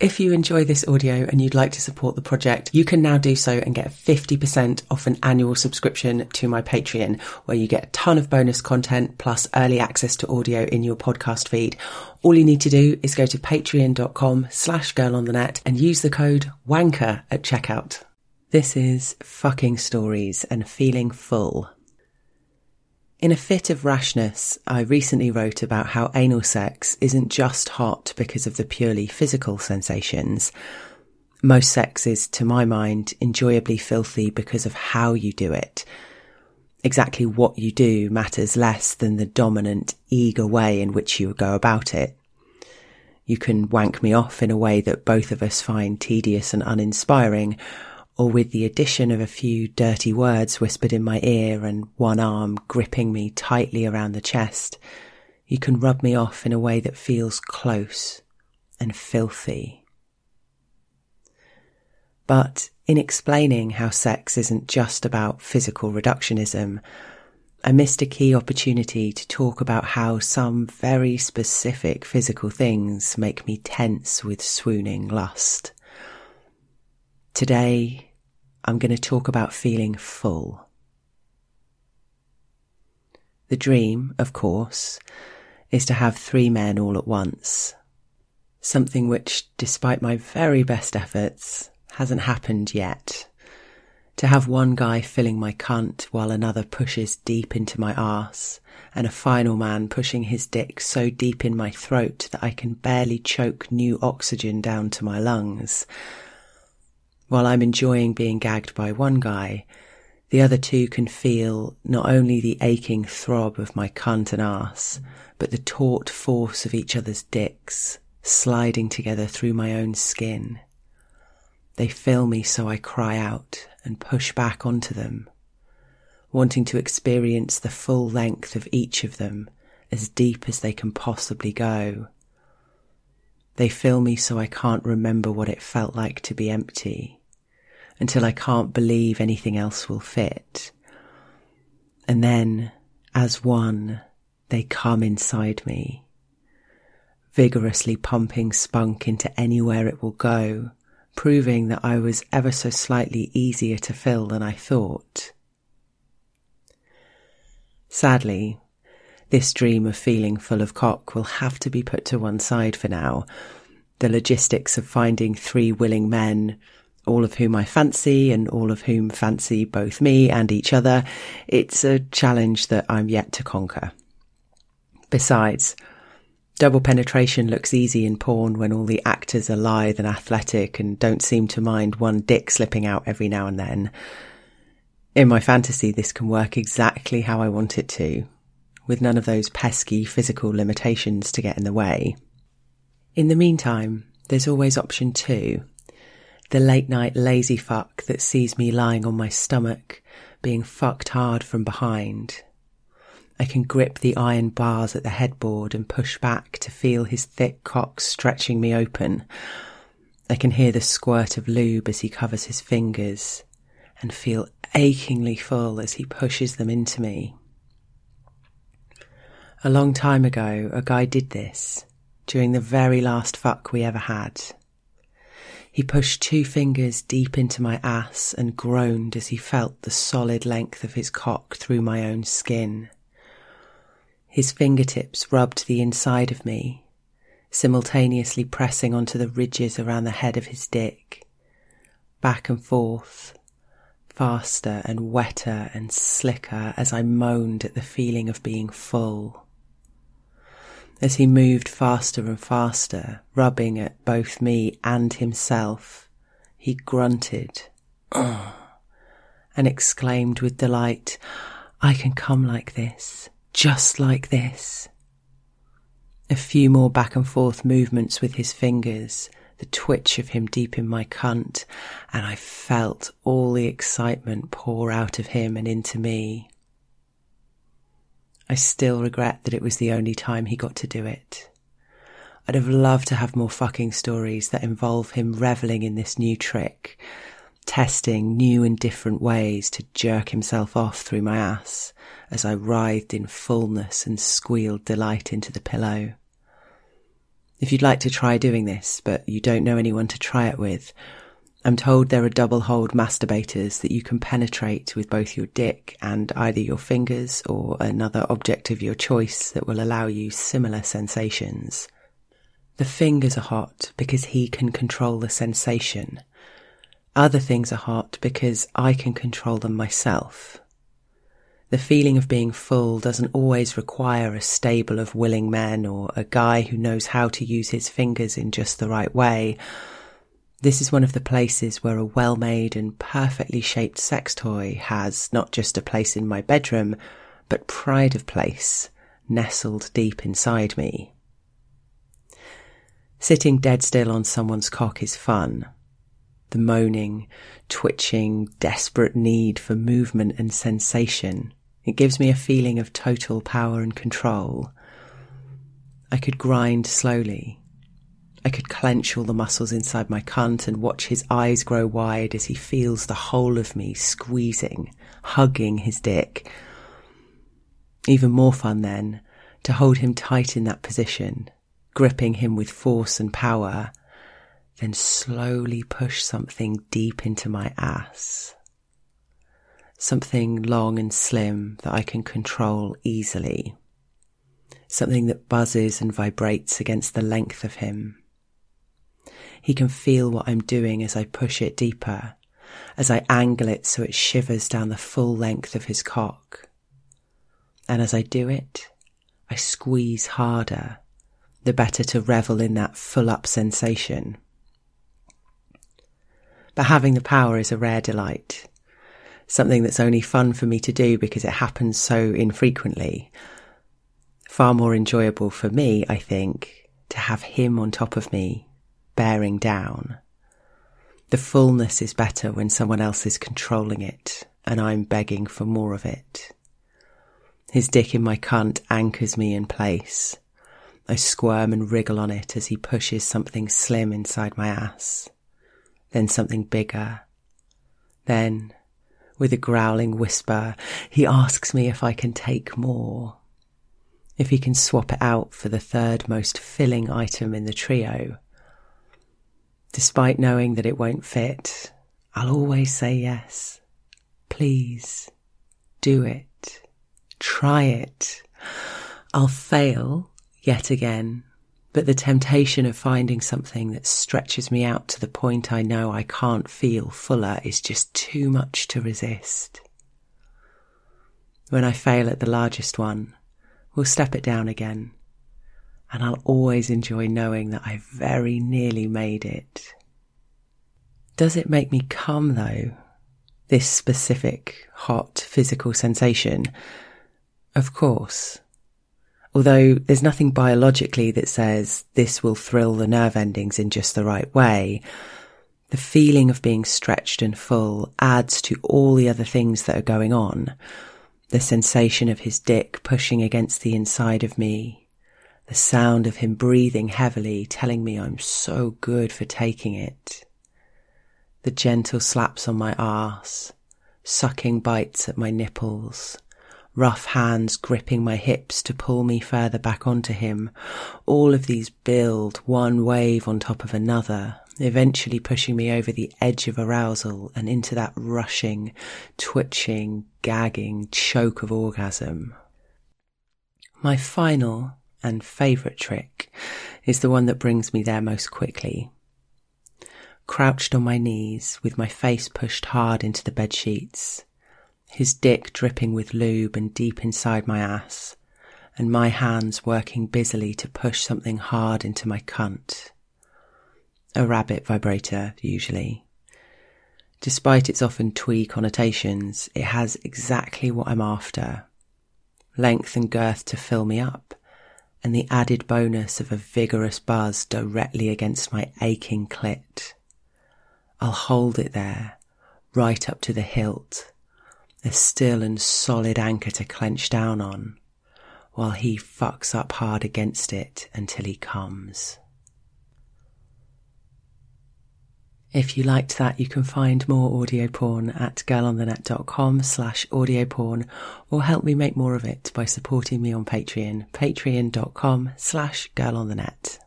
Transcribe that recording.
If you enjoy this audio and you'd like to support the project, you can now do so and get 50% off an annual subscription to my Patreon, where you get a ton of bonus content plus early access to audio in your podcast feed. All you need to do is go to patreon.com/girlonthenet and use the code WANKER at checkout. This is Fucking Stories and Feeling Full. In a fit of rashness, I recently wrote about how anal sex isn't just hot because of the purely physical sensations. Most sex is, to my mind, enjoyably filthy because of how you do it. Exactly what you do matters less than the dominant, eager way in which you go about it. You can wank me off in a way that both of us find tedious and uninspiring, or with the addition of a few dirty words whispered in my ear and one arm gripping me tightly around the chest, you can rub me off in a way that feels close and filthy. But in explaining how sex isn't just about physical reductionism, I missed a key opportunity to talk about how some very specific physical things make me tense with swooning lust. Today, I'm going to talk about feeling full. The dream, of course, is to have 3 men all at once. Something which, despite my very best efforts, hasn't happened yet. To have one guy filling my cunt while another pushes deep into my arse, and a final man pushing his dick so deep in my throat that I can barely choke new oxygen down to my lungs. While I'm enjoying being gagged by one guy, the other 2 can feel not only the aching throb of my cunt and arse, but the taut force of each other's dicks sliding together through my own skin. They fill me so I cry out and push back onto them, wanting to experience the full length of each of them, as deep as they can possibly go. They fill me so I can't remember what it felt like to be empty, until I can't believe anything else will fit. And then, as one, they come inside me, vigorously pumping spunk into anywhere it will go, proving that I was ever so slightly easier to fill than I thought. Sadly, this dream of feeling full of cock will have to be put to one side for now. The logistics of finding 3 willing men, all of whom I fancy and all of whom fancy both me and each other, it's a challenge that I'm yet to conquer. Besides, double penetration looks easy in porn when all the actors are lithe and athletic and don't seem to mind one dick slipping out every now and then. In my fantasy, this can work exactly how I want it to, with none of those pesky physical limitations to get in the way. In the meantime, there's always option 2, the late night lazy fuck that sees me lying on my stomach, being fucked hard from behind. I can grip the iron bars at the headboard and push back to feel his thick cock stretching me open. I can hear the squirt of lube as he covers his fingers, and feel achingly full as he pushes them into me. A long time ago, a guy did this, during the very last fuck we ever had. He pushed 2 fingers deep into my ass and groaned as he felt the solid length of his cock through my own skin. His fingertips rubbed the inside of me, simultaneously pressing onto the ridges around the head of his dick, back and forth, faster and wetter and slicker as I moaned at the feeling of being full. As he moved faster and faster, rubbing at both me and himself, he grunted, "Ugh," and exclaimed with delight, "I can come like this, just like this." A few more back and forth movements with his fingers, the twitch of him deep in my cunt, and I felt all the excitement pour out of him and into me. I still regret that it was the only time he got to do it. I'd have loved to have more fucking stories that involve him revelling in this new trick, testing new and different ways to jerk himself off through my ass as I writhed in fullness and squealed delight into the pillow. If you'd like to try doing this, but you don't know anyone to try it with, I'm told there are double-holed masturbators that you can penetrate with both your dick and either your fingers or another object of your choice that will allow you similar sensations. The fingers are hot because he can control the sensation. Other things are hot because I can control them myself. The feeling of being full doesn't always require a stable of willing men or a guy who knows how to use his fingers in just the right way. This is one of the places where a well-made and perfectly shaped sex toy has not just a place in my bedroom, but pride of place, nestled deep inside me. Sitting dead still on someone's cock is fun. The moaning, twitching, desperate need for movement and sensation. It gives me a feeling of total power and control. I could grind slowly. I could clench all the muscles inside my cunt and watch his eyes grow wide as he feels the whole of me squeezing, hugging his dick. Even more fun then, to hold him tight in that position, gripping him with force and power, then slowly push something deep into my ass. Something long and slim that I can control easily. Something that buzzes and vibrates against the length of him. He can feel what I'm doing as I push it deeper, as I angle it so it shivers down the full length of his cock. And as I do it, I squeeze harder, the better to revel in that full-up sensation. But having the power is a rare delight, something that's only fun for me to do because it happens so infrequently. Far more enjoyable for me, I think, to have him on top of me, bearing down. The fullness is better when someone else is controlling it and I'm begging for more of it. His dick in my cunt anchors me in place. I squirm and wriggle on it as he pushes something slim inside my ass. Then something bigger. Then, with a growling whisper, he asks me if I can take more. If he can swap it out for the third most filling item in the trio. Despite knowing that it won't fit, I'll always say yes. Please, do it. Try it. I'll fail yet again, but the temptation of finding something that stretches me out to the point I know I can't feel fuller is just too much to resist. When I fail at the largest one, we'll step it down again. And I'll always enjoy knowing that I very nearly made it. Does it make me come, though? This specific, hot, physical sensation? Of course. Although there's nothing biologically that says this will thrill the nerve endings in just the right way, the feeling of being stretched and full adds to all the other things that are going on. The sensation of his dick pushing against the inside of me, the sound of him breathing heavily, telling me I'm so good for taking it. The gentle slaps on my arse, sucking bites at my nipples, rough hands gripping my hips to pull me further back onto him. All of these build one wave on top of another, eventually pushing me over the edge of arousal and into that rushing, twitching, gagging choke of orgasm. My final and favourite trick is the one that brings me there most quickly. Crouched on my knees, with my face pushed hard into the bedsheets, his dick dripping with lube and deep inside my ass, and my hands working busily to push something hard into my cunt. A rabbit vibrator, usually. Despite its often twee connotations, it has exactly what I'm after. Length and girth to fill me up, and the added bonus of a vigorous buzz directly against my aching clit. I'll hold it there, right up to the hilt, a still and solid anchor to clench down on, while he fucks up hard against it until he comes. If you liked that, you can find more audio porn at girlonthenet.com/audioporn, or help me make more of it by supporting me on Patreon, patreon.com/girlonthenet.